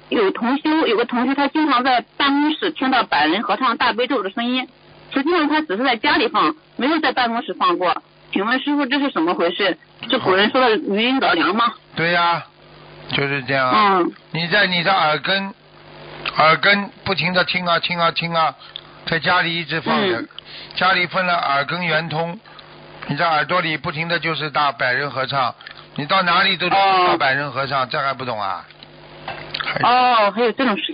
有个同学，他经常在办公室听到百人合唱大悲咒的声音，实际上他只是在家里放，没有在办公室放过。请问师傅，这是怎么回事？这古人说的余音绕梁吗？ 对呀，就是这样。你在你的耳根不停的听啊，在家里一直放着，家里分了耳根圆通，你在耳朵里不停的就是大百人合唱，你到哪里都大百人合唱，这还不懂啊？ 还有这种事